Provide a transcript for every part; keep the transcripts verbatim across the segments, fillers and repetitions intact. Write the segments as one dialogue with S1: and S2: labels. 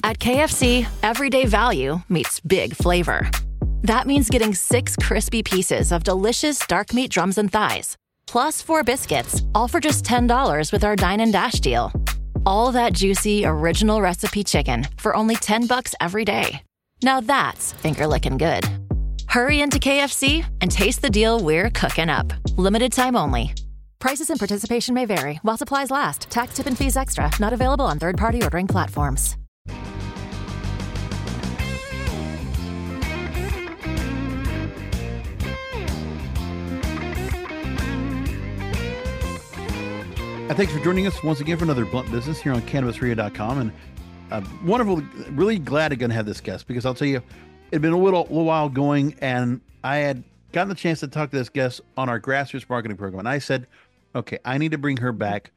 S1: At K F C, everyday value meets big flavor. That means getting six crispy pieces of delicious dark meat drums and thighs, plus four biscuits, all for just ten dollars with our Dine and Dash deal. All that juicy, original recipe chicken for only ten bucks every day. Now that's finger-licking good. Hurry into K F C and taste the deal we're cooking up. Limited time only. Prices and participation may vary while supplies last. Tax, tip, and fees extra. Not available on third-party ordering platforms.
S2: And thanks for joining us once again for another Blunt Business here on Cannabis Radio dot com. And uh, wonderful, really glad to going to have this guest, because I'll tell you, it'd been a little, little while going, and I had gotten the chance to talk to this guest on our grassroots marketing program. And I said, okay, I need to bring her back.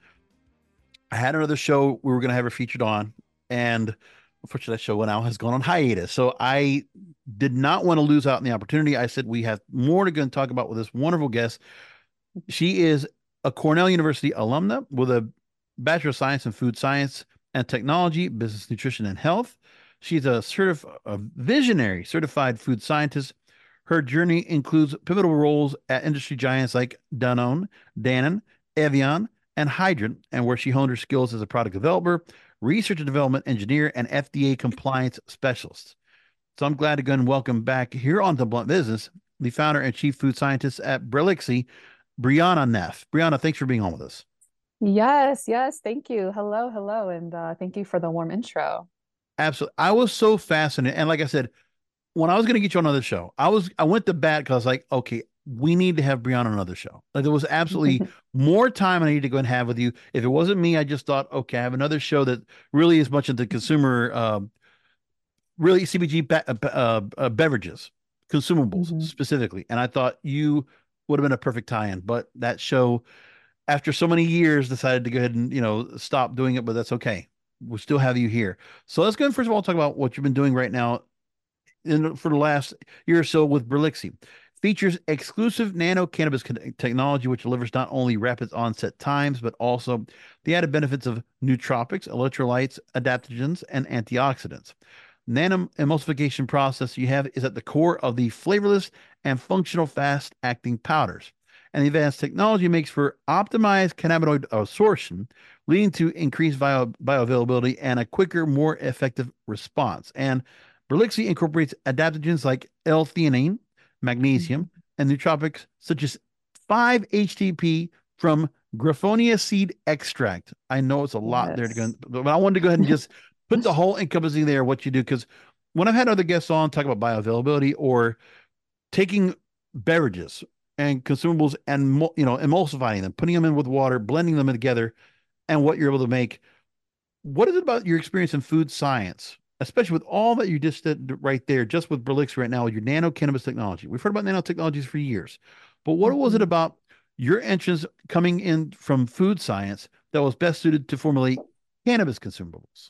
S2: I had another show we were going to have her featured on, and unfortunately that show now has gone on hiatus. So I did not want to lose out on the opportunity. I said, we have more to go and talk about with this wonderful guest. She is a Cornell University alumna with a Bachelor of Science in Food Science and Technology, Business Nutrition and Health. She's a, certif- a visionary certified food scientist. Her journey includes pivotal roles at industry giants like Danone, Dannon, Evian, and Hydrant, and where she honed her skills as a product developer, research and development engineer, and F D A compliance specialist. So I'm glad to go and welcome back here on the Blunt Business, the founder and chief food scientist at Brelixi, Brianna Neff. Brianna, thanks for being on with us.
S3: Yes, yes. Thank you. Hello, hello. And uh, thank you for the warm intro.
S2: Absolutely. I was so fascinated. And like I said, when I was going to get you on another show, I was, I went to bat because I was like, okay, we need to have Brianna on another show. Like, there was absolutely more time I need to go and have with you. If it wasn't me, I just thought, okay, I have another show that really is much into consumer, uh, really C B G uh, uh, beverages, consumables mm-hmm. specifically. And I thought you would have been a perfect tie-in, but that show, after so many years, decided to go ahead and, you know, stop doing it, but that's okay. We'll still have you here. So let's go and first of all talk about what you've been doing right now in, for the last year or so with Brelixi. Features exclusive nano cannabis technology, which delivers not only rapid onset times, but also the added benefits of nootropics, electrolytes, adaptogens, and antioxidants. Nano emulsification process you have is at the core of the flavorless and functional fast-acting powders. And the advanced technology makes for optimized cannabinoid absorption, leading to increased bio, bioavailability and a quicker, more effective response. And Brelixi incorporates adaptogens like L-theanine, magnesium, and nootropics such as five H T P from Griffonia seed extract. I know it's a lot yes. there to go, but I wanted to go ahead and just put the whole encompassing there, what you do, because when I've had other guests on talk about bioavailability or taking beverages and consumables and, you know, emulsifying them, putting them in with water, blending them together, and what you're able to make, what is it about your experience in food science, especially with all that you just did right there, just with Brelixi right now, with your nano cannabis technology? We've heard about nanotechnologies for years, but what mm-hmm. was it about your entrance coming in from food science that was best suited to formulate cannabis consumables?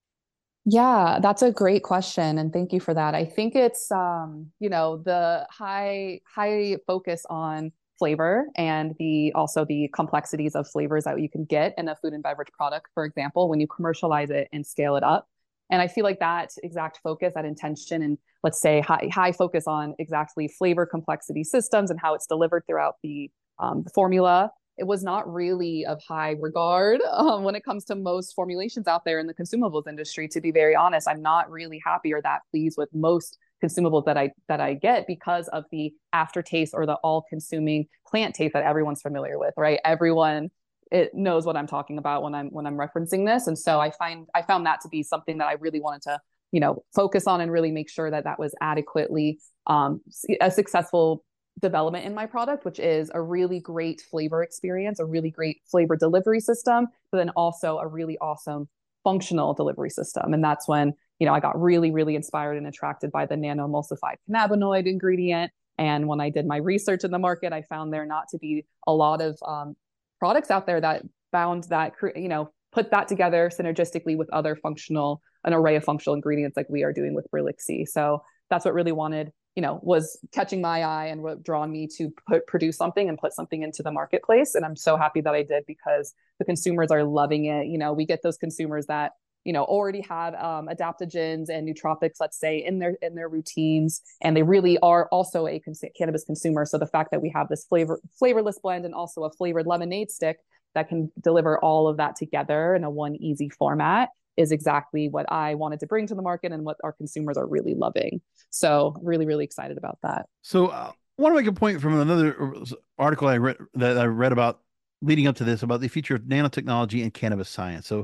S3: Yeah, that's a great question. And thank you for that. I think it's, um, you know, the high, high focus on flavor and the, also the complexities of flavors that you can get in a food and beverage product, for example, when you commercialize it and scale it up. And I feel like that exact focus, that intention, and let's say high, high focus on exactly flavor complexity systems and how it's delivered throughout the, um, the formula, it was not really of high regard um, when it comes to most formulations out there in the consumables industry. To be very honest, I'm not really happy or that pleased with most consumables that I that I get because of the aftertaste or the all-consuming plant taste that everyone's familiar with, right? Everyone it knows what I'm talking about when I'm when I'm referencing this, and so I find I found that to be something that I really wanted to, you know, focus on and really make sure that that was adequately um, a successful development in my product, which is a really great flavor experience, a really great flavor delivery system, but then also a really awesome functional delivery system. And that's when, you know, I got really, really inspired and attracted by the nano emulsified cannabinoid ingredient. And when I did my research in the market, I found there not to be a lot of um, products out there that found that, you know, put that together synergistically with other functional, an array of functional ingredients like we are doing with Brelixi. So that's what really wanted, you know, was catching my eye and what drawn me to put, produce something and put something into the marketplace. And I'm so happy that I did because the consumers are loving it. You know, we get those consumers that you know, already have um, adaptogens and nootropics, let's say, in their in their routines, and they really are also a cons- cannabis consumer. So the fact that we have this flavor flavorless blend and also a flavored lemonade stick that can deliver all of that together in a one easy format is exactly what I wanted to bring to the market and what our consumers are really loving. So really, really excited about that.
S2: So uh, I want to make a point from another article I read that I read about leading up to this about the future of nanotechnology and cannabis science. So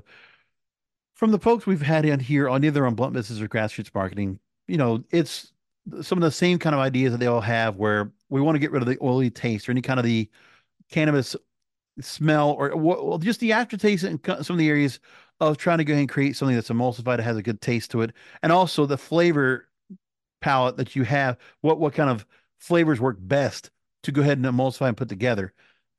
S2: from the folks we've had in here on either on Blunt Business or Grassroots Marketing, you know, it's some of the same kind of ideas that they all have where we want to get rid of the oily taste or any kind of the cannabis smell or well, just the aftertaste in some of the areas of trying to go ahead and create something that's emulsified, that has a good taste to it. And also the flavor palette that you have, what, what kind of flavors work best to go ahead and emulsify and put together.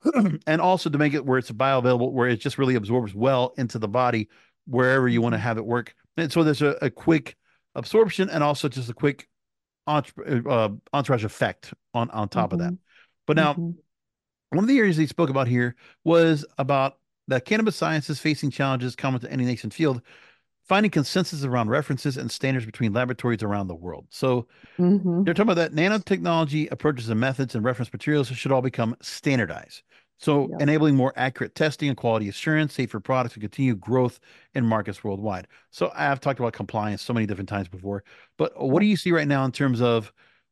S2: And also to make it where it's bioavailable, where it just really absorbs well into the body wherever you want to have it work. And so there's a, a quick absorption and also just a quick entre- uh, entourage effect on, on top
S3: Mm-hmm.
S2: of that. But now,
S3: Mm-hmm.
S2: one of the areas he spoke about here was about that cannabis science is facing challenges common to any nation field, finding consensus around references and standards between laboratories around the world. So
S3: Mm-hmm.
S2: they're talking about that nanotechnology approaches and methods and reference materials should all become standardized. So
S3: Yep.
S2: enabling more accurate testing and quality assurance, safer products, and continued growth in markets worldwide. So I've talked about compliance so many different times before, but what do
S3: Yep.
S2: you see right now in terms of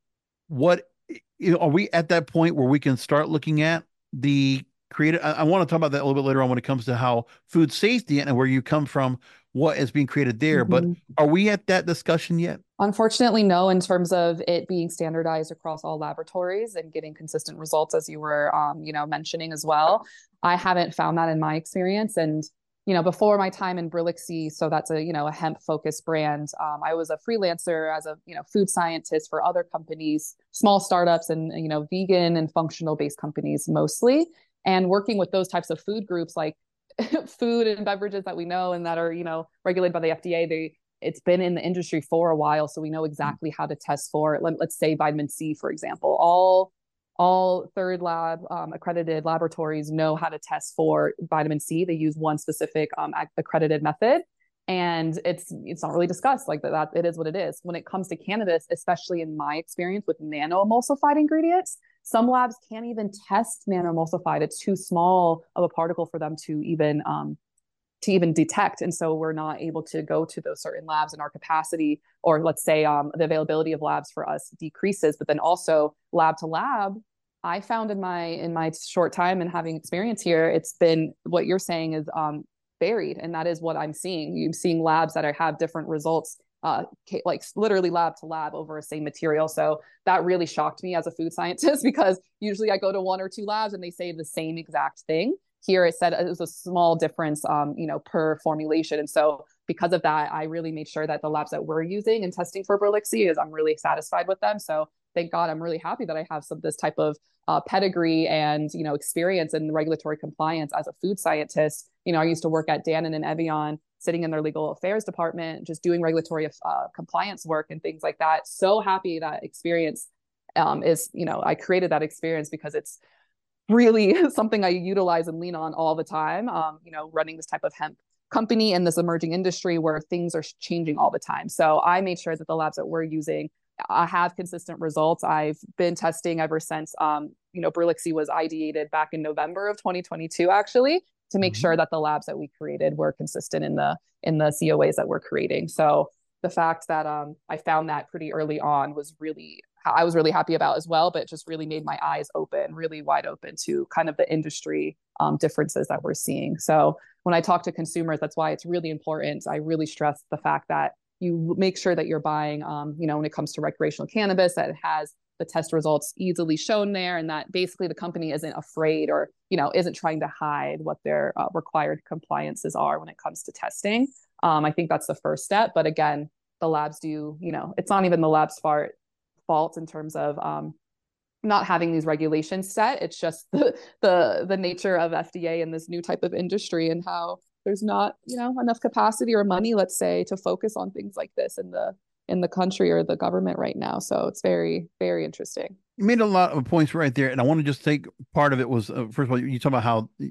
S2: what, you know, are we at that point where we can start looking at the creative? I, I want to talk about that a little bit later on when it comes to how food safety and where you come from, what is being created there. But
S3: Mm-hmm.
S2: are we at that discussion yet?
S3: Unfortunately, no, in terms of it being standardized across all laboratories and getting consistent results, as you were, um, you know, mentioning as well. I haven't found that in my experience. And, you know, before my time in Brillixie, so that's a, you know, a hemp focused brand. Um, I was a freelancer as a, you know, food scientist for other companies, small startups and, you know, vegan and functional based companies mostly. And working with those types of food groups like food and beverages that we know and that are, you know, regulated by the F D A, they, it's been in the industry for a while, so we know exactly how to test for it. Let, let's say vitamin C, for example. All all third lab um, accredited laboratories know how to test for vitamin C. They use one specific um, accredited method, and it's it's not really discussed like that, that. It is what it is. When it comes to cannabis, especially in my experience with nano-emulsified ingredients, some labs can't even test nano-emulsified. It's too small of a particle for them to even um, to even detect. And so we're not able to go to those certain labs, and our capacity, or let's say um, the availability of labs for us decreases. But then also lab to lab, I found in my in my short time and having experience here, it's been what you're saying is um, varied, and that is what I'm seeing. You're seeing labs that are, have different results, uh, like literally lab to lab over a same material. So that really shocked me as a food scientist because usually I go to one or two labs and they say the same exact thing. Here it said it was a small difference, um, you know, per formulation. And so because of that, I really made sure that the labs that we're using and testing for Brillixie is I'm really satisfied with them. So thank God, I'm really happy that I have some this type of uh, pedigree and, you know, experience in regulatory compliance as a food scientist. You know, I used to work at Dannon and Evian, sitting in their legal affairs department, just doing regulatory uh, compliance work and things like that. So happy that experience um, is, you know, I created that experience because it's really something I utilize and lean on all the time. Um, you know, running this type of hemp company in this emerging industry where things are changing all the time. So I made sure that the labs that we're using I have consistent results. I've been testing ever since, um, you know, Brillixie was ideated back in November of twenty twenty-two, actually, to make
S2: Mhm.
S3: sure that the labs that we created were consistent in the in the C O As that we're creating. So the fact that um, I found that pretty early on was really I was really happy about as well, but it just really made my eyes open, really wide open to kind of the industry um, differences that we're seeing. So when I talk to consumers, that's why it's really important. I really stress the fact that you make sure that you're buying, um, you know, when it comes to recreational cannabis, that it has the test results easily shown there, and that basically the company isn't afraid or, you know, isn't trying to hide what their uh, required compliances are when it comes to testing. Um, I think that's the first step. But again, the labs do, you know, it's not even the lab's fault fault in terms of um, not having these regulations set. It's just the, the the nature of F D A and this new type of industry and how there's not, you know, enough capacity or money, let's say, to focus on things like this in the in the country or the government right now. So it's very, very interesting.
S2: You made a lot of points right there, and I want to just take part of it was uh, first of all, you talk about how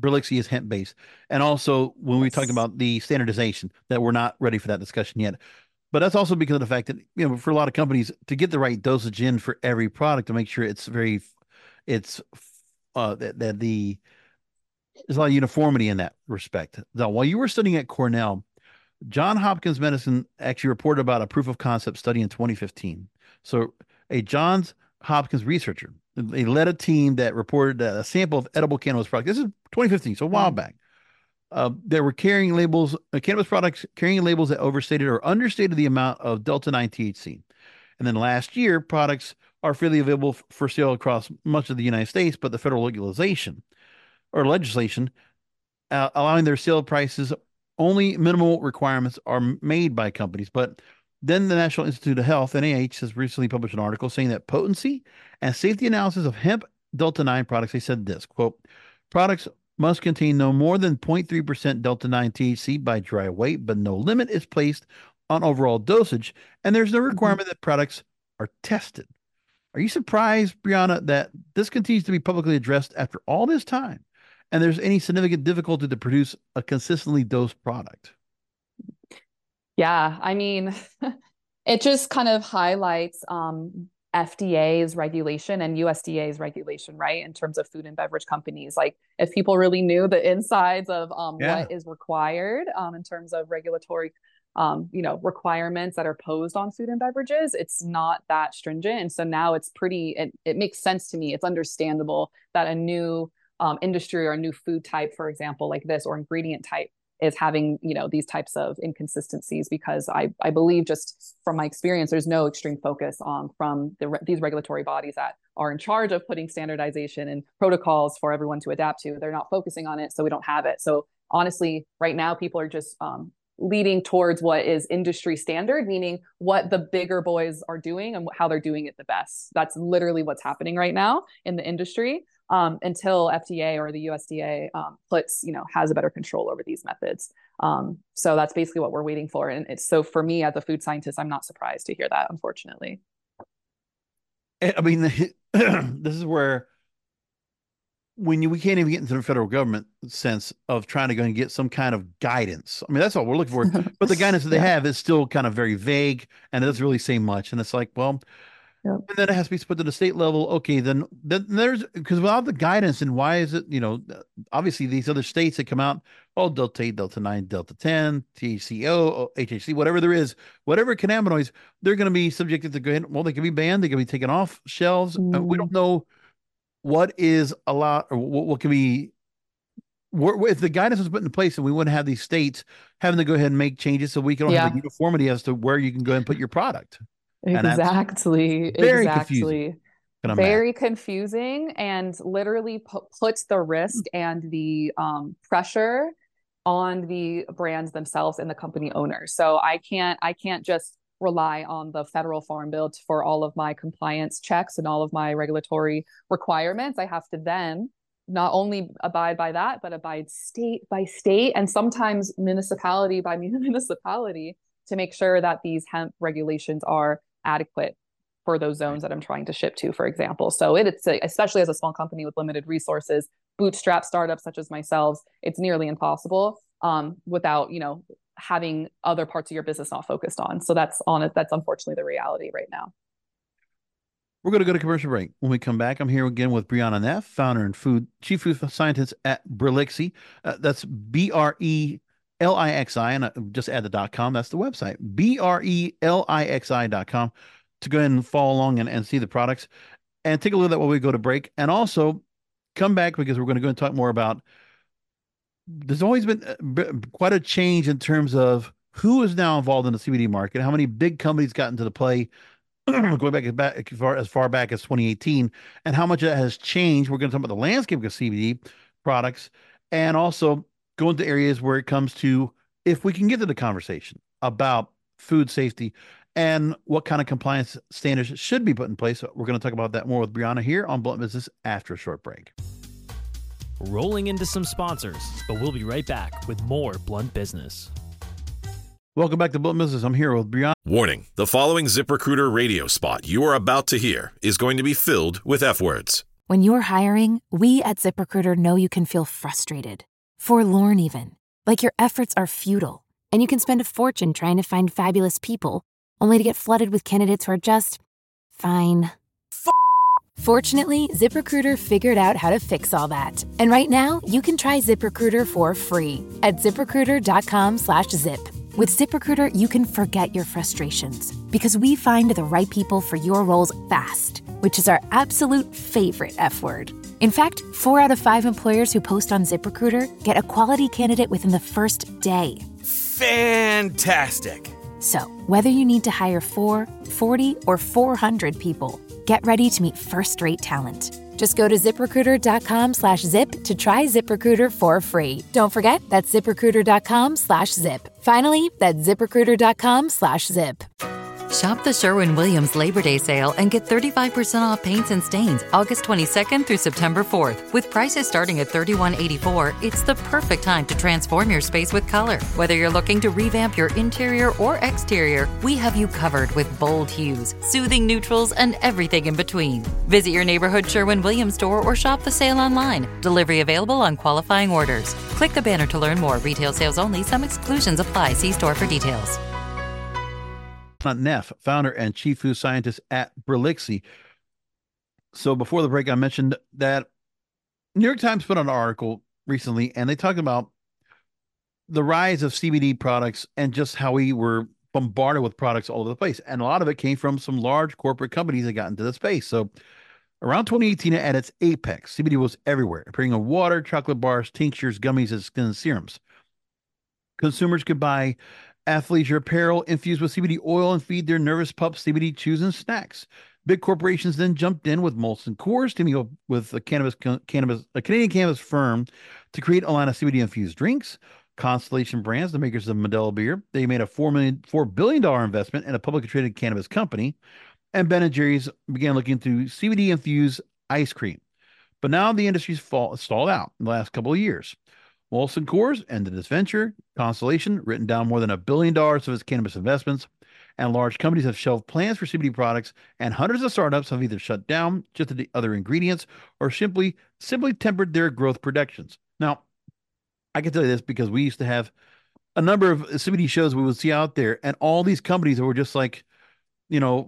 S2: Berlixi is hemp based. And also when we talked about the standardization, that we're not ready for that discussion yet. But that's also because of the fact that, you know, for a lot of companies to get the right dosage in for every product to make sure it's very, it's uh, that, that the, there's a lot of uniformity in that respect. Now, while you were studying at Cornell, John Hopkins Medicine actually reported about a proof of concept study in twenty fifteen. So a Johns Hopkins researcher, they led a team that reported a sample of edible cannabis products. This is twenty fifteen, so a while back. Uh, they were carrying labels, uh, cannabis products carrying labels that overstated or understated the amount of delta nine T H C. And then last year, products are freely available f- for sale across much of the United States, but the federal legalization or legislation uh, allowing their sale prices, only minimal requirements are made by companies. But then the National Institute of Health, N I H, has recently published an article saying that potency and safety analysis of hemp delta nine products, they said this, quote, products must contain no more than zero point three percent delta nine T H C by dry weight, but no limit is placed on overall dosage, and there's no requirement mm-hmm. that products are tested. Are you surprised, Brianna, that this continues to be publicly addressed after all this time, and there's any significant difficulty to produce a consistently dosed product?
S3: Yeah, I mean, it just kind of highlights um, F D A's regulation and U S D A's regulation, right? In terms of food and beverage companies. Like if people really knew the insides of um, yeah. what is required um, in terms of regulatory, um, you know, requirements that are posed on food and beverages, it's not that stringent. And so now it's pretty, it, it makes sense to me. It's understandable that a new um, industry or a new food type, for example, like this, or ingredient type, is having, you know, these types of inconsistencies, because I, I believe, just from my experience, there's no extreme focus on from the, these regulatory bodies that are in charge of putting standardization and protocols for everyone to adapt to. They're not focusing on it, so we don't have it. So honestly, right now, people are just um, leading towards what is industry standard, meaning what the bigger boys are doing and how they're doing it the best. That's literally what's happening right now in the industry. Um, until F D A or the U S D A um, puts, you know, has a better control over these methods. Um, so that's basically what we're waiting for. And it's, so for me as a food scientist, I'm not surprised to hear that, unfortunately.
S2: I mean, this is where when you, we can't even get into the federal government sense of trying to go and get some kind of guidance. I mean, that's all we're looking for. But the guidance that they yeah. have is still kind of very vague, and it doesn't really say much. And it's like, well, Yep. and then it has to be put to the state level. Okay, then, then there's, because without the guidance, and why is it, you know, obviously these other states that come out, oh, Delta eight, Delta nine, Delta ten, T H C O, H H C, whatever there is, whatever cannabinoids, they're going to be subjected to go ahead. Well, they can be banned, they can be taken off shelves. Mm. We don't know what is allowed, or what, what can be, where, if the guidance was put in place, and we wouldn't have these states having to go ahead and make changes, so we can yeah. have a uniformity as to where you can go ahead and put your product.
S3: Exactly.
S2: Very
S3: exactly.
S2: confusing.
S3: Very confusing, and literally pu- puts the risk and the um, pressure on the brands themselves and the company owners. So I can't, I can't just rely on the federal farm bill to, for all of my compliance checks and all of my regulatory requirements. I have to then not only abide by that, but abide state by state, and sometimes municipality by municipality, to make sure that these hemp regulations are adequate for those zones that I'm trying to ship to, for example. So it, it's a, especially as a small company with limited resources, bootstrap startups such as myself, it's nearly impossible um, without, you know, having other parts of your business not focused on. So that's on it. That's unfortunately the reality right now.
S2: We're going to go to commercial break. When we come back, I'm here again with Brianna Neff, founder and food chief food scientist at Berlixi. Uh, that's B R E L I X I, and just add the dot com. That's the website, B R E L I X I dot com, to go ahead and follow along and, and see the products and take a look at that while we go to break. And also come back, because we're going to go and talk more about, there's always been quite a change in terms of who is now involved in the C B D market, how many big companies got into the play going back as, back as far as far back as twenty eighteen, and how much that has changed. We're going to talk about the landscape of C B D products, and also go into areas where it comes to, if we can get to the conversation about food safety and what kind of compliance standards should be put in place. So we're going to talk about that more with Brianna here on Blunt Business after a short break.
S4: Rolling into some sponsors, but we'll be right back with more Blunt Business.
S2: Welcome back to Blunt Business. I'm here with Brianna.
S5: Warning, the following ZipRecruiter radio spot you are about to hear is going to be filled with F words. When you're hiring, we at ZipRecruiter know you can feel frustrated, forlorn even, like your efforts are futile, and you can spend a fortune trying to find fabulous people, only to get flooded with candidates who are just fine. F- Fortunately, ZipRecruiter figured out how to fix all that. And right now, you can try ZipRecruiter for free at ZipRecruiter.com slash zip. With ZipRecruiter, you can forget your frustrations because we find the right people for your roles fast, which is our absolute favorite F word. In fact, four out of five employers who post on ZipRecruiter get a quality candidate within the first day.
S6: Fantastic.
S5: So, whether you need to hire four, forty, or four hundred people, get ready to meet first-rate talent. Just go to ZipRecruiter.com slash zip to try ZipRecruiter for free. Don't forget, that's ZipRecruiter.com slash zip. Finally, that's ZipRecruiter.com slash zip.
S7: Shop the Sherwin-Williams Labor Day sale and get thirty-five percent off paints and stains August twenty-second through September fourth. With prices starting at thirty-one eighty-four, it's the perfect time to transform your space with color. Whether you're looking to revamp your interior or exterior, we have you covered with bold hues, soothing neutrals, and everything in between. Visit your neighborhood Sherwin-Williams store or shop the sale online. Delivery available on qualifying orders. Click the banner to learn more. Retail sales only. Some exclusions apply. See store for details.
S2: Neff, founder and chief food scientist at Brilixe. So before the break, I mentioned that New York Times put out an article recently, and they talked about the rise of C B D products and just how we were bombarded with products all over the place. And a lot of it came from some large corporate companies that got into the space. So around twenty eighteen, at its apex, C B D was everywhere, appearing in water, chocolate bars, tinctures, gummies, and skin serums. Consumers could buy athleisure apparel infused with C B D oil and feed their nervous pups C B D chews and snacks. Big corporations then jumped in with Molson Coors, teaming up with a cannabis, cannabis, a Canadian cannabis firm to create a line of C B D infused drinks. Constellation Brands, the makers of Modelo beer, they made a four million, four billion dollar investment in a publicly traded cannabis company. And Ben and Jerry's began looking into C B D infused ice cream. But now the industry's fall, stalled out in the last couple of years. Molson Coors ended its venture. Constellation written down more than a billion dollars of its cannabis investments, and large companies have shelved plans for C B D products, and hundreds of startups have either shut down, shifted to other ingredients, or simply simply tempered their growth projections. Now, I can tell you this because we used to have a number of C B D shows we would see out there, and all these companies that were just like, you know,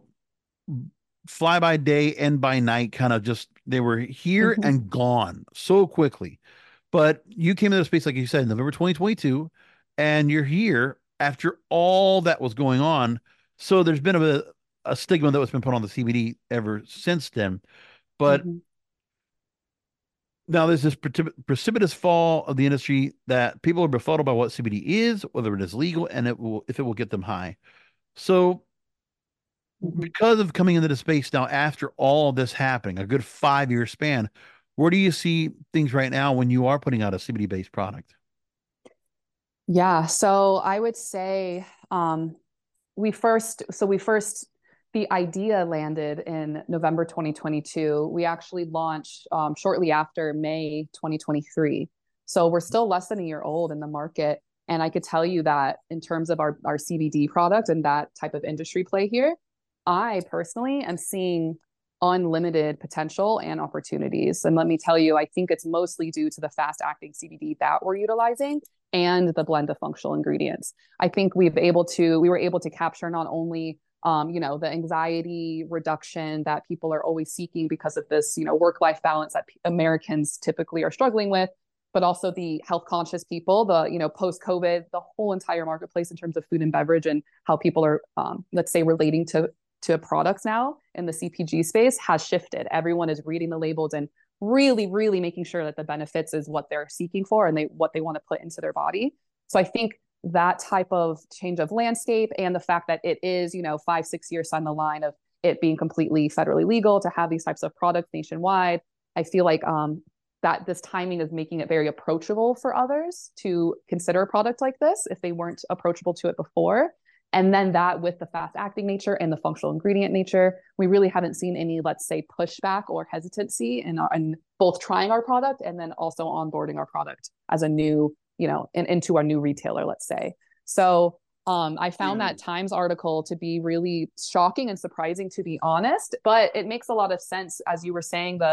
S2: fly by day, end by night, kind of just, they were here mm-hmm. and gone so quickly. But you came into the space, like you said, in November twenty twenty-two, and you're here after all that was going on. So there's been a, a stigma that was been put on the C B D ever since then. But mm-hmm. now there's this precip- precipitous fall of the industry that people are befuddled by what C B D is, whether it is legal, and it will, if it will get them high. So mm-hmm. because of coming into the space now after all of this happening, a good five-year span, where do you see things right now when you are putting out a C B D-based product?
S3: Yeah, so I would say um, we first, so we first, the idea landed in November twenty twenty-two. We actually launched um, shortly after May twenty twenty-three. So we're still less than a year old in the market. And I could tell you that in terms of our, our C B D product and that type of industry play here, I personally am seeing unlimited potential and opportunities. And let me tell you, I think it's mostly due to the fast acting C B D that we're utilizing and the blend of functional ingredients. I think we've able to, we were able to capture not only, um, you know, the anxiety reduction that people are always seeking because of this, you know, work-life balance that p- Americans typically are struggling with, but also the health conscious people, the, you know, post-COVID, the whole entire marketplace in terms of food and beverage and how people are, um, let's say, relating to to products now in the C P G space has shifted. Everyone is reading the labels and really, really making sure that the benefits is what they're seeking for and they what they want to put into their body. So I think that type of change of landscape and the fact that it is, you know, five, six years down the line of it being completely federally legal to have these types of products nationwide, I feel like um, that this timing is making it very approachable for others to consider a product like this if they weren't approachable to it before. And then that with the fast acting nature and the functional ingredient nature, we really haven't seen any, let's say, pushback or hesitancy in, our, in both trying our product and then also onboarding our product as a new, you know, in, into our new retailer, let's say. So um, I found yeah. that Times article to be really shocking and surprising, to be honest, but it makes a lot of sense. As you were saying, the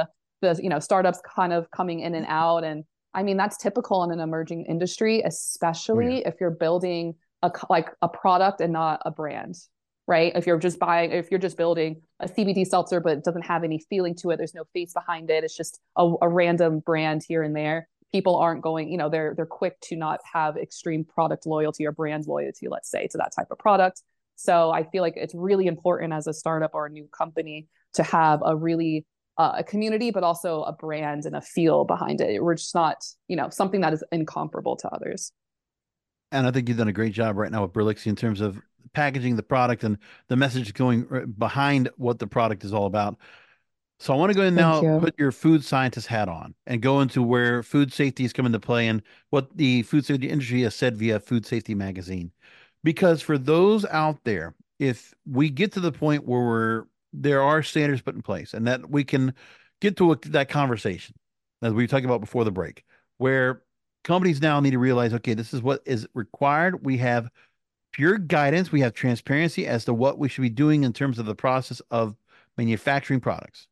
S3: the, you know, startups kind of coming in and out. And I mean, that's typical in an emerging industry, especially
S2: Oh, yeah.
S3: if you're building a like a product and not a brand, right? If you're just buying, if you're just building a C B D seltzer, but it doesn't have any feeling to it, there's no face behind it. It's just a, a random brand here and there. People aren't going, you know, they're they're quick to not have extreme product loyalty or brand loyalty, let's say, to that type of product. So I feel like it's really important as a startup or a new company to have a really uh, a community, but also a brand and a feel behind it. We're just not, you know, something that is incomparable to others.
S2: And I think you've done a great job right now with Berlixi in terms of packaging the product and the message going uh, behind what the product is all about. So I want to go in
S3: Thank
S2: now,
S3: you.
S2: put your food scientist hat on and go into where food safety is coming to play and what the food safety industry has said via Food Safety Magazine. Because for those out there, if we get to the point where we're, there are standards put in place and that we can get to a, that conversation, as we were talking about before the break, where companies now need to realize, okay, this is what is required. We have pure guidance. We have transparency as to what we should be doing in terms of the process of manufacturing products.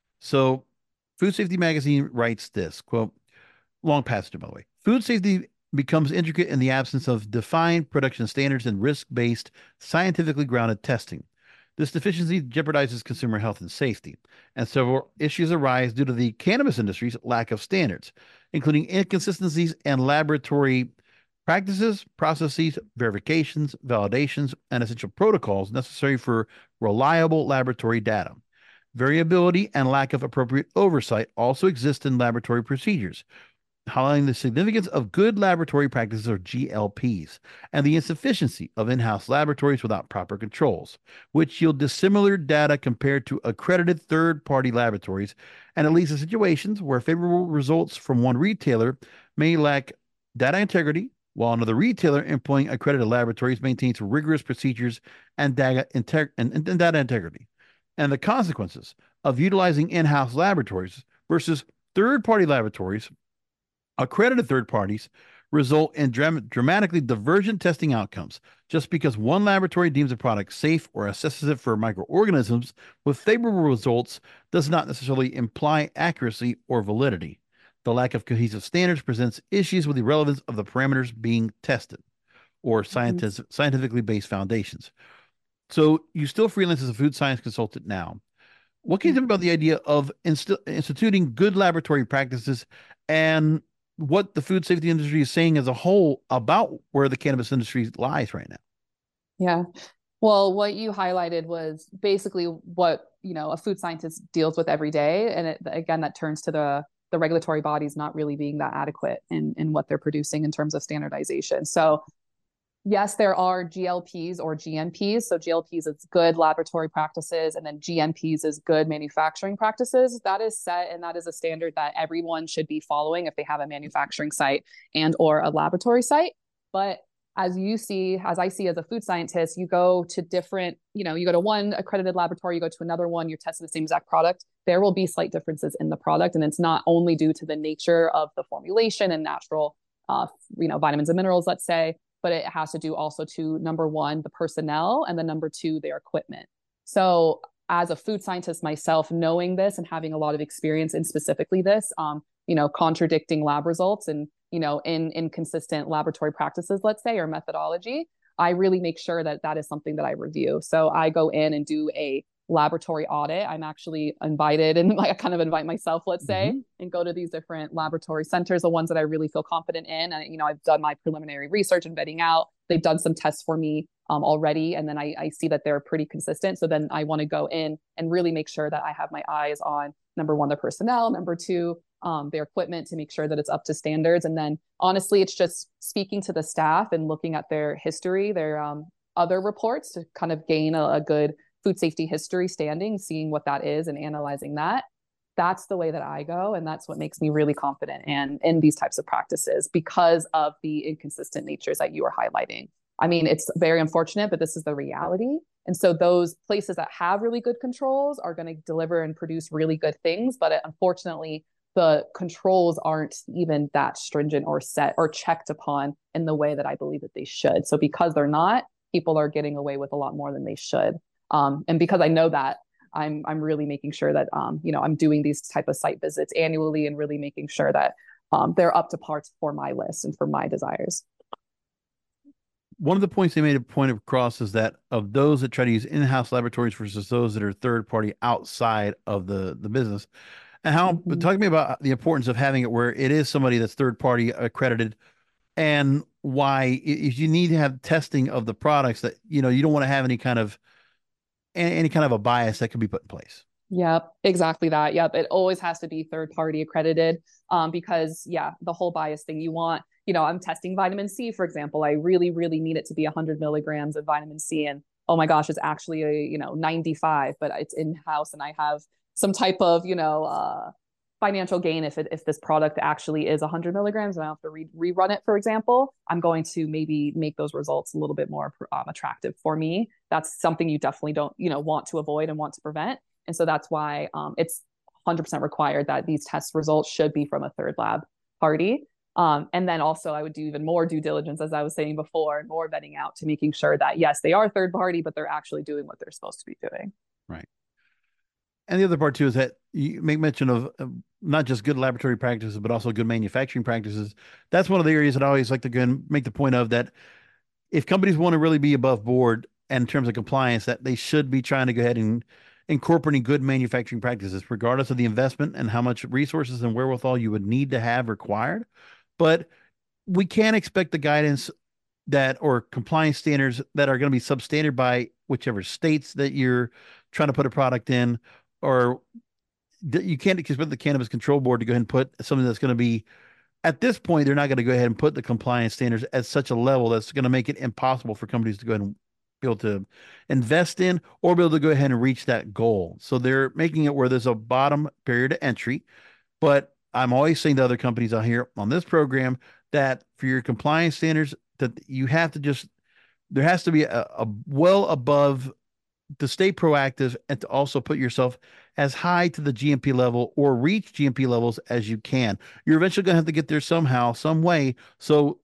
S2: So Food Safety Magazine writes this, quote, long passage, by the way. Food safety becomes intricate in the absence of defined production standards and risk-based, scientifically grounded testing. This deficiency jeopardizes consumer health and safety, and several issues arise due to the cannabis industry's lack of standards, including inconsistencies and laboratory practices, processes, verifications, validations, and essential protocols necessary for reliable laboratory data. Variability and lack of appropriate oversight also exist in laboratory procedures, highlighting the significance of good laboratory practices, or G L Ps, and the insufficiency of in-house laboratories without proper controls, which yield dissimilar data compared to accredited third-party laboratories, and it leads to situations where favorable results from one retailer may lack data integrity, while another retailer employing accredited laboratories maintains rigorous procedures and data, integ- and, and data integrity. And the consequences of utilizing in-house laboratories versus third-party laboratories, accredited third parties, result in dram- dramatically divergent testing outcomes. Just because one laboratory deems a product safe or assesses it for microorganisms with favorable results does not necessarily imply accuracy or validity. The lack of cohesive standards presents issues with the relevance of the parameters being tested or scientific, scientifically based foundations. So you still freelance as a food science consultant now. What can you tell me about the idea of inst- instituting good laboratory practices and what the food safety industry is saying as a whole about where the cannabis industry lies right now?
S3: Yeah. Well, what you highlighted was basically what, you know, a food scientist deals with every day. And it, again, that turns to the the regulatory bodies not really being that adequate in, in what they're producing in terms of standardization. So yes, there are G L Ps or G M Ps. So G L Ps is good laboratory practices, and then G M Ps is good manufacturing practices. That is set, and that is a standard that everyone should be following if they have a manufacturing site and or a laboratory site. But as you see, as I see as a food scientist, you go to different, you know, you go to one accredited laboratory, you go to another one, you're testing the same exact product. There will be slight differences in the product, and it's not only due to the nature of the formulation and natural, uh, you know, vitamins and minerals, let's say, but it has to do also to, number one, the personnel, and then number two, their equipment. So as a food scientist myself, knowing this and having a lot of experience in specifically this, um, you know, contradicting lab results and, you know, in inconsistent laboratory practices, let's say, or methodology, I really make sure that that is something that I review. So I go in and do a laboratory audit. I'm actually invited, and I kind of invite myself, let's say, mm-hmm. and go to these different laboratory centers, the ones that I really feel confident in. And, you know, I've done my preliminary research and vetting out. They've done some tests for me um, already. And then I, I see that they're pretty consistent. So then I want to go in and really make sure that I have my eyes on, number one, the personnel, number two, um, their equipment, to make sure that it's up to standards. And then honestly, it's just speaking to the staff and looking at their history, their um, other reports, to kind of gain a, a good food safety history standing, seeing what that is and analyzing that. That's the way that I go. And that's what makes me really confident in, in these types of practices, because of the inconsistent natures that you are highlighting. I mean, it's very unfortunate, but this is the reality. And so those places that have really good controls are going to deliver and produce really good things. But unfortunately, the controls aren't even that stringent or set or checked upon in the way that I believe that they should. So because they're not, people are getting away with a lot more than they should. Um, and because I know that, I'm I'm really making sure that um, you know, I'm doing these type of site visits annually and really making sure that um, they're up to par for my list and for my desires.
S2: One of the points they made a point across is that of those that try to use in-house laboratories versus those that are third party outside of the the business, and how
S3: Mm-hmm.
S2: talk to me about the importance of having it where it is somebody that's third party accredited, and why if you need to have testing of the products that you know you don't want to have any kind of any kind of a bias that could be put in place.
S3: Yep, exactly that. Yep. It always has to be third party accredited um, because, yeah, the whole bias thing you want, you know, I'm testing vitamin C, for example. I really, really need it to be one hundred milligrams of vitamin C. And oh my gosh, it's actually, a, you know, ninety-five, but it's in house and I have some type of, you know, uh, financial gain if it, if this product actually is one hundred milligrams and I have to re- rerun it, for example. I'm going to maybe make those results a little bit more um, attractive for me. That's something you definitely don't, you know, want to avoid and want to prevent. And so that's why um, it's one hundred percent required that these test results should be from a third lab party. Um, and then also I would do even more due diligence, as I was saying before, and more vetting out to making sure that, yes, they are third party, but they're actually doing what they're supposed to be doing.
S2: Right. And the other part too is that you make mention of uh, not just good laboratory practices, but also good manufacturing practices. That's one of the areas that I always like to go and make the point of that if companies want to really be above board in terms of compliance, that they should be trying to go ahead and incorporating good manufacturing practices, regardless of the investment and how much resources and wherewithal you would need to have required. But we can't expect the guidance that or compliance standards that are going to be substandard by whichever states that you're trying to put a product in, or you can't expect the Cannabis Control Board to go ahead and put something that's going to be, at this point, they're not going to go ahead and put the compliance standards at such a level that's going to make it impossible for companies to go ahead and be able to invest in or be able to go ahead and reach that goal. So they're making it where there's a bottom barrier to entry. But I'm always saying to other companies out here on this program that for your compliance standards, that you have to just, there has to be a, a well above to stay proactive and to also put yourself as high to the G M P level or reach G M P levels as you can. You're eventually going to have to get there somehow, some way. So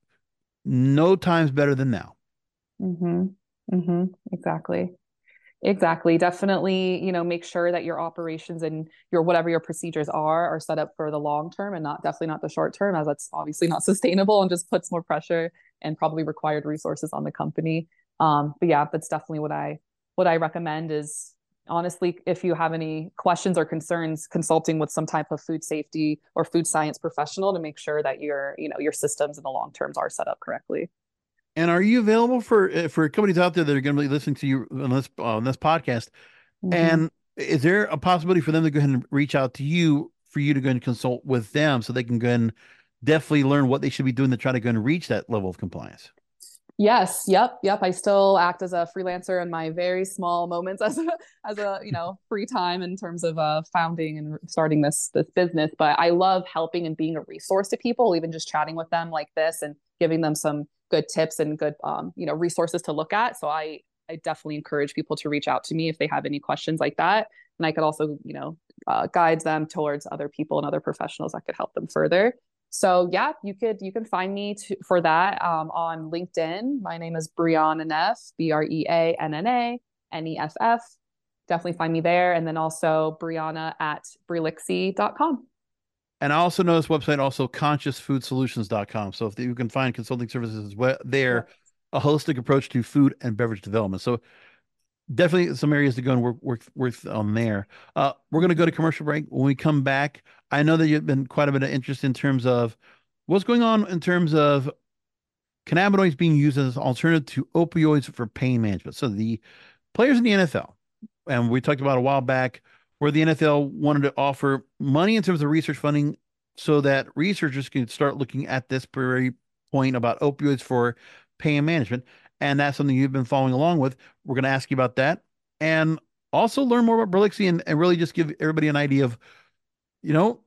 S2: no time's better than now.
S3: Mm-hmm. Mm-hmm. Exactly. Exactly. Definitely, you know, make sure that your operations and your whatever your procedures are are set up for the long term and not definitely not the short term, as that's obviously not sustainable and just puts more pressure and probably required resources on the company. Um, but yeah, that's definitely what I what I recommend is honestly, if you have any questions or concerns, consulting with some type of food safety or food science professional to make sure that your, you know, your systems in the long terms are set up correctly.
S2: And are you available for for companies out there that are going to be listening to you on this on this podcast? Mm-hmm. And is there a possibility for them to go ahead and reach out to you for you to go and consult with them so they can go and definitely learn what they should be doing to try to go and reach that level of compliance?
S3: Yes. Yep. Yep. I still act as a freelancer in my very small moments as a, as a, you know, free time in terms of uh, founding and starting this, this business. But I love helping and being a resource to people, even just chatting with them like this and giving them some good tips and good, um, you know, resources to look at. So I, I definitely encourage people to reach out to me if they have any questions like that. And I could also, you know, uh, guide them towards other people and other professionals that could help them further. So yeah, you could, you can find me to, for that um, on LinkedIn. My name is Breanna Neff, B R E A N N A N E F F. Definitely find me there. And then also Breanna at Brelixie dot com.
S2: And I also know this website, also conscious food solutions dot com. So if you can find consulting services there, a holistic approach to food and beverage development. So definitely some areas to go and work, work, work on there. Uh, we're going to go to commercial break. When we come back, I know that you've been quite a bit of interest in terms of what's going on in terms of cannabinoids being used as an alternative to opioids for pain management. So the players in the N F L, and we talked about a while back, where the N F L wanted to offer money in terms of research funding so that researchers could start looking at this very point about opioids for pain management. And that's something you've been following along with. We're going to ask you about that and also learn more about Brelixie and, and really just give everybody an idea of, you know,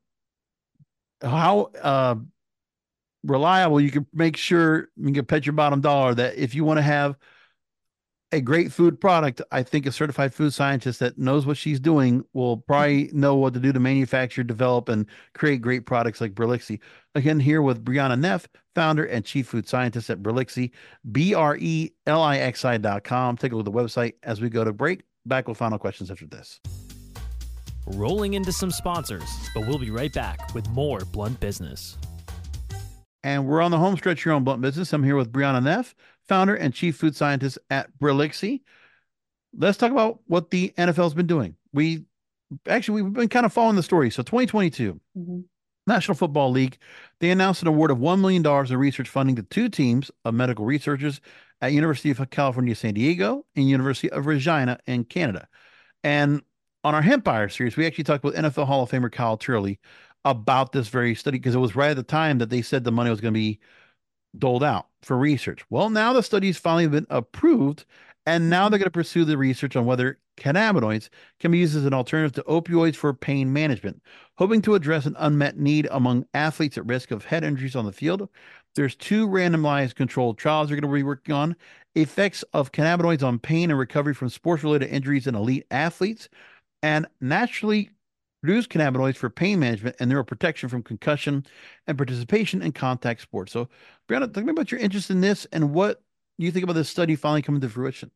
S2: how uh, reliable you can make sure you can bet your bottom dollar that if you want to have a great food product, I think a certified food scientist that knows what she's doing will probably know what to do to manufacture, develop, and create great products like Brelixie. Again, here with Breanna Neff, founder and chief food scientist at Brelixie, B R E L I X I dot com. Take a look at the website as we go to break. Back with final questions after this.
S4: rolling into some sponsors, but we'll be right back with more Blunt Business.
S2: And we're on the home stretch here on Blunt Business. I'm here with Brianna Neff, founder and chief food scientist at Brilicsy. Let's talk about what the N F L has been doing. We actually, we've been kind of following the story. So twenty twenty-two, mm-hmm. National Football League, they announced an award of one million dollars in research funding to two teams of medical researchers at University of California, San Diego and University of Regina in Canada. And on our Hempire series, we actually talked with N F L Hall of Famer Kyle Turley about this very study because it was right at the time that they said the money was going to be doled out for research. Well, now the study's finally been approved, and now they're going to pursue the research on whether cannabinoids can be used as an alternative to opioids for pain management, hoping to address an unmet need among athletes at risk of head injuries on the field. There's two randomized controlled trials they're going to be working on: effects of cannabinoids on pain and recovery from sports-related injuries in elite athletes, and naturally produced cannabinoids for pain management and neuroprotection from concussion and participation in contact sports. So, Brianna, tell me about your interest in this and what you think about this study finally coming to fruition.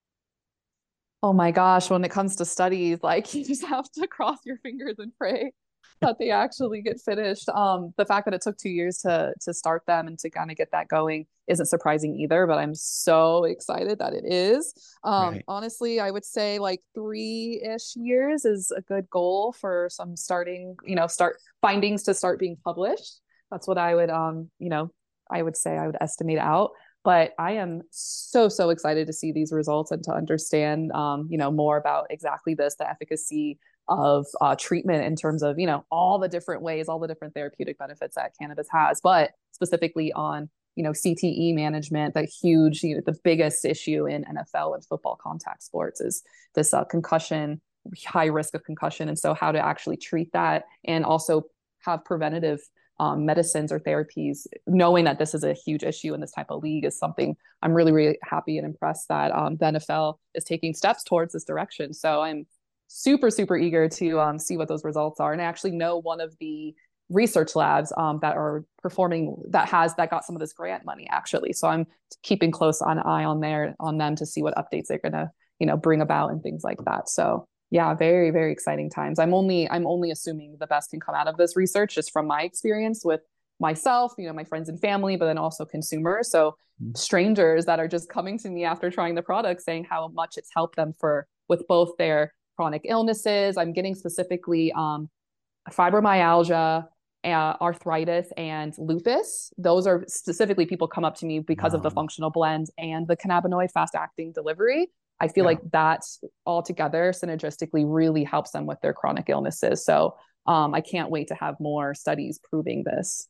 S3: Oh my gosh, when it comes to studies, like you just have to cross your fingers and pray that they actually get finished. Um, the fact that it took two years to to start them and to kind of get that going isn't surprising either, but I'm so excited that it is. Um, right. Honestly, I would say like three-ish years is a good goal for some starting, you know, start findings to start being published. That's what I would, um, you know, I would say I would estimate out. But I am so, so excited to see these results and to understand, um, you know, more about exactly this, the efficacy of uh, treatment in terms of, you know, all the different ways, all the different therapeutic benefits that cannabis has, but specifically on, you know, C T E management, that huge, you know, the biggest issue in N F L and football contact sports is this uh, concussion, high risk of concussion. And so how to actually treat that and also have preventative Um, medicines or therapies, knowing that this is a huge issue in this type of league is something I'm really, really happy and impressed that um, the N F L is taking steps towards this direction. So I'm super, super eager to um, see what those results are. And I actually know one of the research labs um, that are performing, that has, that got some of this grant money actually. So I'm keeping close on eye on there, on them to see what updates they're going to, you know, bring about and things like that. So yeah, very, very exciting times. I'm only, I'm only assuming the best can come out of this research just from my experience with myself, you know, my friends and family, but then also consumers. So mm-hmm. strangers that are just coming to me after trying the product saying how much it's helped them for, with both their chronic illnesses. I'm getting specifically um, fibromyalgia, uh, arthritis, and lupus. Those are specifically people come up to me because wow. of the functional blend and the cannabinoid fast acting delivery. I feel yeah. like that all together synergistically really helps them with their chronic illnesses. So um, I can't wait to have more studies proving this.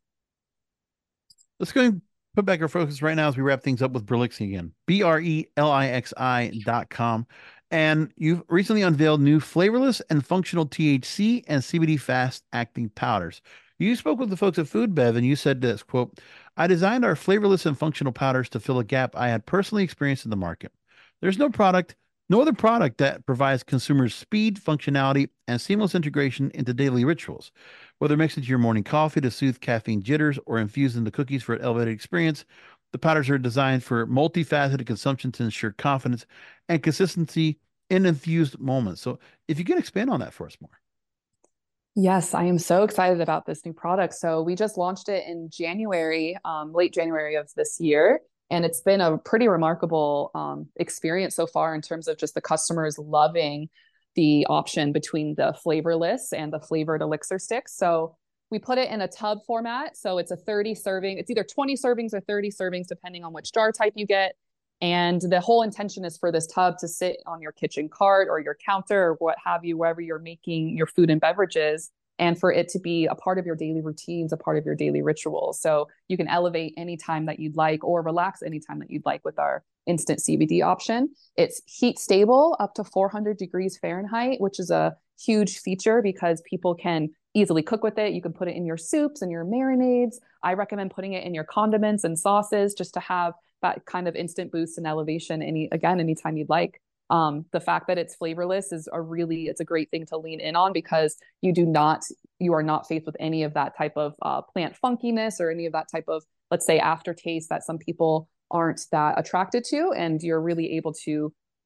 S2: Let's go and put back our focus right now as we wrap things up with Brilicsy again. B R E L I X I dot com. And you've recently unveiled new flavorless and functional T H C and C B D fast acting powders. You spoke with the folks at Food Bev and you said this, quote, "I designed our flavorless and functional powders to fill a gap I had personally experienced in the market. There's no product, no other product that provides consumers speed, functionality, and seamless integration into daily rituals. Whether mixed into your morning coffee to soothe caffeine jitters or infused into cookies for an elevated experience, the powders are designed for multifaceted consumption to ensure confidence and consistency in infused moments." So if you can expand on that for us more.
S3: Yes, I am so excited about this new product. So we just launched it in January, um, late January of this year. And it's been a pretty remarkable um, experience so far in terms of just the customers loving the option between the flavorless and the flavored elixir sticks. So we put it in a tub format. So it's a thirty serving, it's either twenty servings or thirty servings, depending on which jar type you get. And the whole intention is for this tub to sit on your kitchen cart or your counter or what have you, wherever you're making your food and beverages, and for it to be a part of your daily routines, a part of your daily rituals. So you can elevate anytime that you'd like or relax anytime that you'd like with our instant C B D option. It's heat stable up to four hundred degrees Fahrenheit, which is a huge feature because people can easily cook with it. You can put it in your soups and your marinades. I recommend putting it in your condiments and sauces just to have that kind of instant boost and elevation any, again, anytime you'd like. Um, the fact that it's flavorless is a really, it's a great thing to lean in on because you do not, you are not faced with any of that type of uh, plant funkiness or any of that type of, let's say, aftertaste that some people aren't that attracted to. And you're really able to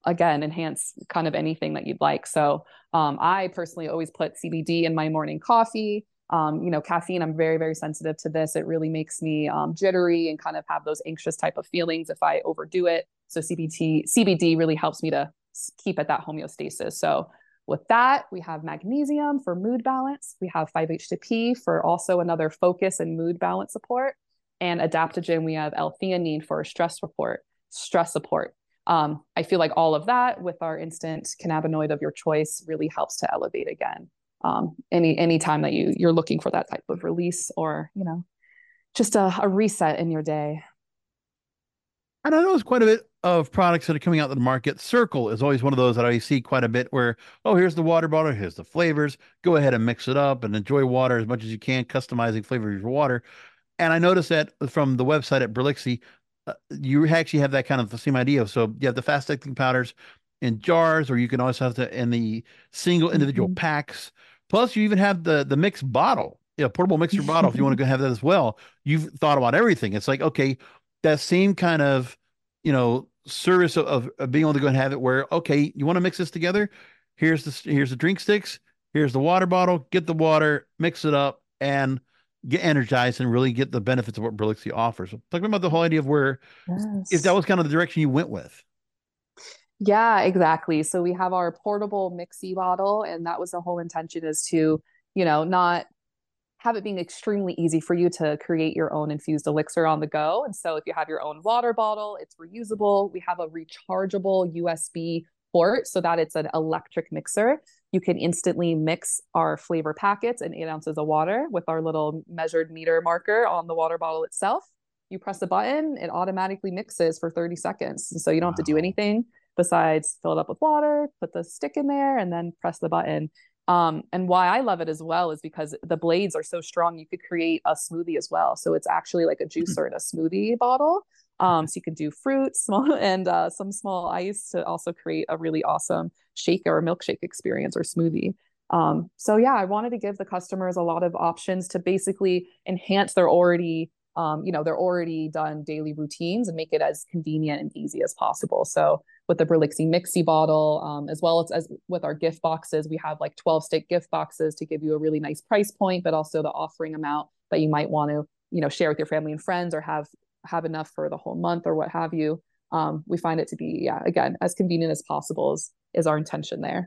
S3: again, enhance kind of anything that you'd like. So um, I personally always put C B D in my morning coffee. Um, you know, caffeine, I'm very, very sensitive to this. It really makes me um, jittery and kind of have those anxious type of feelings if I overdo it. So C B T, C B D really helps me to keep at that homeostasis. So with that, we have magnesium for mood balance. We have five H T P for also another focus and mood balance support. And adaptogen, we have L-theanine for stress support, stress support. Um, I feel like all of that with our instant cannabinoid of your choice really helps to elevate again. Um, any any time that you you're looking for that type of release or, you know, just a, a reset in your day.
S2: And I know there's quite a bit of products that are coming out to the market. Circle is always one of those that I see quite a bit where, oh, here's the water bottle, here's the flavors. Go ahead and mix it up and enjoy water as much as you can, customizing flavor of your water. And I noticed that from the website at Berlixi, uh, you actually have that kind of the same idea. So you have the fast acting powders in jars, or you can also have the in the single individual
S3: Mm-hmm.
S2: packs. Plus, you even have the the mixed bottle, you know, portable mixer bottle. If you want to go have that as well, you've thought about everything. It's like, okay, that same kind of, you know, service of, of, of being able to go and have it where, okay, you want to mix this together. Here's the here's the drink sticks. Here's the water bottle. Get the water, mix it up, and get energized and really get the benefits of what Berlixi offers. So talking about the whole idea of where, if that
S3: Yes.
S2: was kind of the direction you went with.
S3: Yeah, exactly. So we have our portable mixie bottle, and that was the whole intention is to, you know, not have it being extremely easy for you to create your own infused elixir on the go. And so if you have your own water bottle, it's reusable. We have a rechargeable U S B port so that it's an electric mixer. You can instantly mix our flavor packets in eight ounces of water with our little measured meter marker on the water bottle itself. You press a button, it automatically mixes for thirty seconds. And so you don't have to do
S2: Wow.
S3: anything besides fill it up with water, put the stick in there, and then press the button. Um, and why I love it as well is because the blades are so strong, you could create a smoothie as well. So it's actually like a juicer in a smoothie bottle. Um, so you can do fruit, small, and uh, some small ice to also create a really awesome shake or milkshake experience or smoothie. Um, so yeah, I wanted to give the customers a lot of options to basically enhance their already, um, you know, their already done daily routines and make it as convenient and easy as possible. So with the Berlixi Mixie bottle, um, as well as, as with our gift boxes, we have like twelve stick gift boxes to give you a really nice price point, but also the offering amount that you might want to, you know, share with your family and friends or have have enough for the whole month or what have you. Um, we find it to be, yeah, again, as convenient as possible is, is our intention there.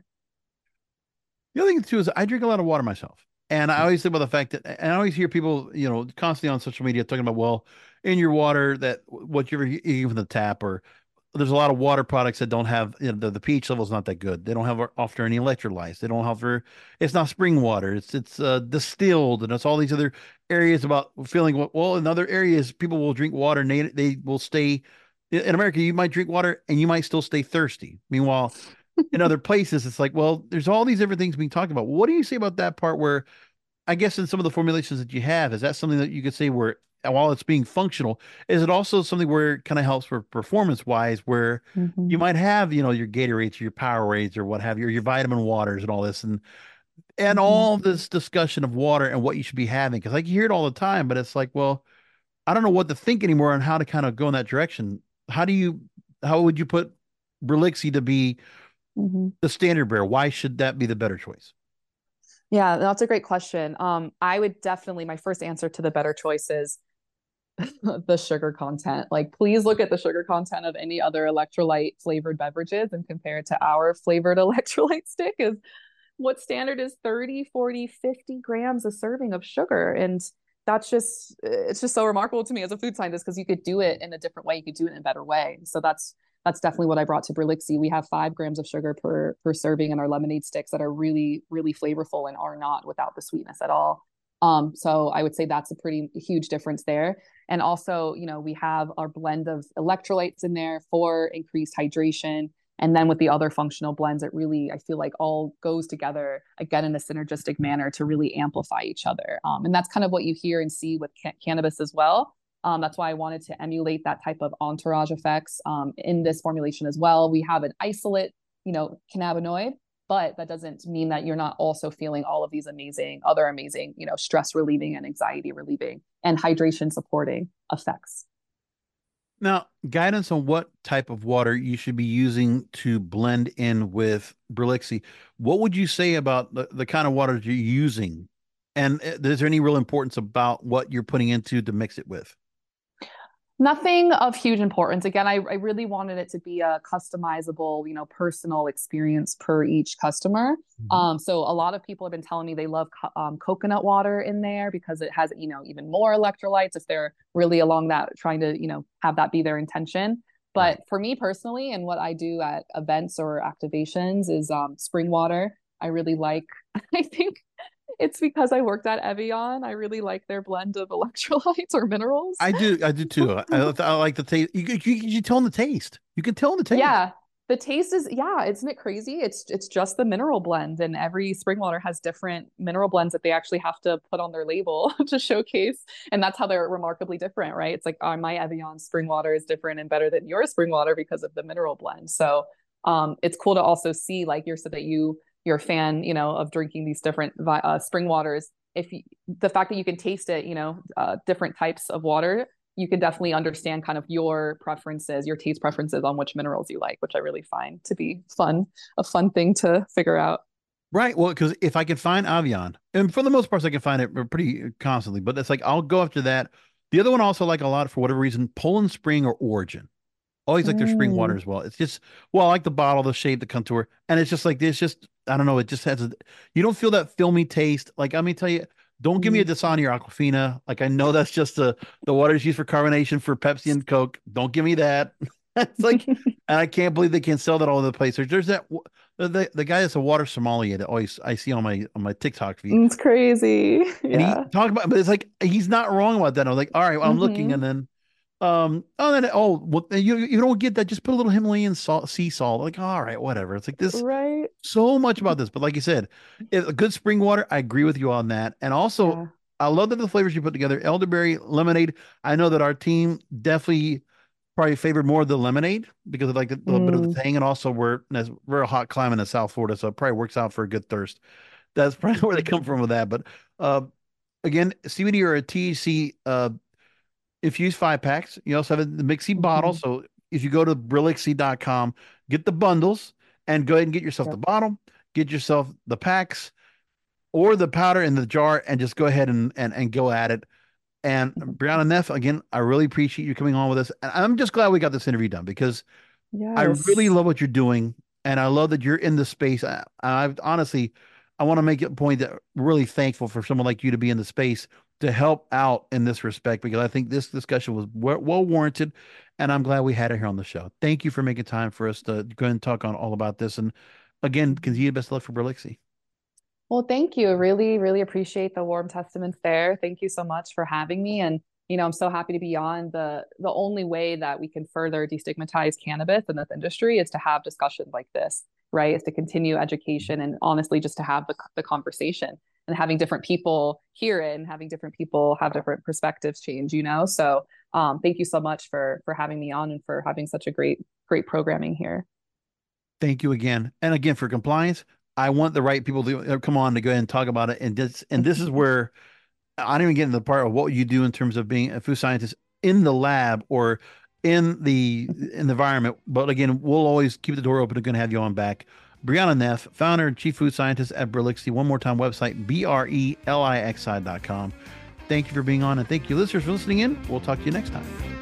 S2: The other thing too is I drink a lot of water myself. And I always think about the fact that, and I always hear people, you know, constantly on social media talking about, well, in your water, that what you're eating from the tap, or there's a lot of water products that don't have, you know, the, the pH level is not that good. They don't have often any electrolytes. They don't have, for, it's not spring water. It's, it's uh, distilled, and it's all these other areas about feeling, well, in other areas, people will drink water and they, they will stay, in America, you might drink water and you might still stay thirsty. Meanwhile, in other places, it's like, well, there's all these different things being talked about. What do you say about that part where, I guess in some of the formulations that you have, is that something that you could say where, while it's being functional, is it also something where it kind of helps for performance wise, where you
S3: Mm-hmm.
S2: might have, you know, your Gatorades, your Powerades, or what have you, or your vitamin waters and all this, and and
S3: Mm-hmm.
S2: all this discussion of water and what you should be having? Because I hear it all the time, but it's like, well, I don't know what to think anymore on how to kind of go in that direction. How do you, how would you put Berlixi to be
S3: Mm-hmm.
S2: the standard bearer? Why should that be the better choice?
S3: Yeah, that's a great question. Um, I would definitely, my first answer to the better choice is the sugar content. Like, please look at the sugar content of any other electrolyte flavored beverages and compare it to our flavored electrolyte stick. Is what standard is thirty, forty, fifty grams a serving of sugar. And that's just, it's just so remarkable to me as a food scientist because you could do it in a different way. You could do it in a better way. So that's, that's definitely what I brought to Berlixi. We have five grams of sugar per, per serving in our lemonade sticks that are really, really flavorful and are not without the sweetness at all. Um, so I would say that's a pretty huge difference there. And also, you know, we have our blend of electrolytes in there for increased hydration. And then with the other functional blends, it really, I feel like all goes together again in a synergistic manner to really amplify each other. Um, and that's kind of what you hear and see with ca- cannabis as well. Um, that's why I wanted to emulate that type of entourage effects um, in this formulation as well. We have an isolate, you know, cannabinoid, but that doesn't mean that you're not also feeling all of these amazing, other amazing, you know, stress relieving and anxiety relieving and hydration supporting effects.
S2: Now, guidance on what type of water you should be using to blend in with Brulixi. What would you say about the, the kind of water you're using? And uh, is there any real importance about what you're putting into to mix it with?
S3: Nothing of huge importance. Again, I, I really wanted it to be a customizable, you know, personal experience per each customer.
S2: Mhm.
S3: Um, so a lot of people have been telling me they love co um, coconut water in there because it has, you know, even more electrolytes if they're really along that, trying to, you know, have that be their intention.
S2: Right.
S3: But for me personally, and what I do at events or activations is um, spring water. I really like, I think it's because I worked at Evian. I really like their blend of electrolytes or minerals.
S2: I do. I do too. I, I, I like the taste. You, you, you tell them the taste. You can tell them the taste.
S3: Yeah, the taste is, yeah, isn't it crazy? It's it's just the mineral blend, and every spring water has different mineral blends that they actually have to put on their label to showcase, and that's how they're remarkably different, right? It's like, oh, my Evian spring water is different and better than your spring water because of the mineral blend. So, um, it's cool to also see, like you said, that you you're a fan, you know, of drinking these different uh, spring waters. If you, the fact that you can taste it, you know, uh, different types of water, you can definitely understand kind of your preferences, your taste preferences on which minerals you like, which I really find to be fun, a fun thing to figure out.
S2: Right. Well, because if I can find Avion, and for the most part, I can find it pretty constantly, but it's like I'll go after that. The other one I also like a lot for whatever reason, Poland Spring or Origin. Always like their spring water
S3: Mm,
S2: as well. It's just, well, I like the bottle, the shape, the contour, and it's just like this. Just I don't know. It just has a. You don't feel that filmy taste. Like let me tell you, don't give me a
S3: mm.
S2: Dasani or Aquafina. Like I know that's just the the water is used for carbonation for Pepsi and Coke. Don't give me that. It's like, and I can't believe they can't sell that all over the place. There's, there's that the, the the guy that's a water sommelier that always I see on my on my TikTok feed,
S3: It's crazy.
S2: and he
S3: Yeah.
S2: talked about, but it's like he's not wrong about that. I was like, all right, well, I'm looking,
S3: Hmm.
S2: and then um, oh, then oh, well, you you don't get that. Just put a little Himalayan salt, sea salt. Like, all right, whatever. It's like this
S3: Right.
S2: so much about this, but like you said, it, a good spring water. I agree with you on that, and also
S3: Yeah.
S2: I love that the flavors you put together. Elderberry lemonade. I know that our team definitely probably favored more of the lemonade because of like the little bit of the
S3: Mm,
S2: tang, and also we're it's we're a hot climate in South Florida, so it probably works out for a good thirst. That's probably where they come from with that. But uh, again, C B D or a T H C uh infused five packs. You also have the Mixie bottle.
S3: hmm.
S2: So if you go to brillixie dot com, get the bundles and go ahead and get yourself the
S3: Yep.
S2: bottle, get yourself the packs or the powder in the jar, and just go ahead and and, and go at it. And Brianna Neff, again, I really appreciate you coming on with us. And I'm just glad we got this interview done because I really
S3: Yes.
S2: love what you're doing. And I love that you're in the space. I, I've honestly, I want to make it a point that I'm really thankful for someone like you to be in the space to help out in this respect, because I think this discussion was well, well warranted. And I'm glad we had it here on the show. Thank you for making time for us to go and talk on all about this. And again, continue best of luck for Berlixi.
S3: Well, thank you. Really, really appreciate the warm testaments there. Thank you so much for having me. And, you know, I'm so happy to be on. The the only way that we can further destigmatize cannabis in this industry is to have discussions like this, right? Is to continue education and honestly just to have the, the conversation and having different people hear it and having different people have different perspectives change, you know? So um, thank you so much for for having me on and for having such a great, great programming here.
S2: Thank you again. And again, for compliance, I want the right people to uh, come on to go ahead and talk about it. And this, and this is where I don't even get into the part of what you do in terms of being a food scientist in the lab or in the in the environment. But again, we'll always keep the door open. We're going to have you on back. Brianna Neff, founder and chief food scientist at Berlixi. One more time, website, B R E L I X I dot com. Thank you for being on, and thank you, listeners, for listening in. We'll talk to you next time.